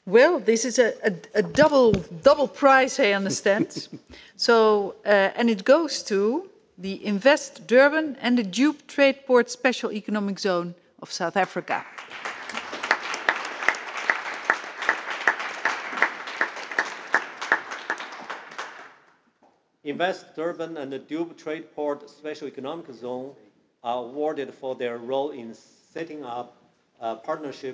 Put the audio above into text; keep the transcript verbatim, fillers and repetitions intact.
Well, this is a, a, a double double prize, I understand. so, uh, and it goes to the Invest Durban and the Duke Trade Port Special Economic Zone of South Africa. Invest Durban and the Duke Trade Port Special Economic Zone are awarded for their role in setting up a partnership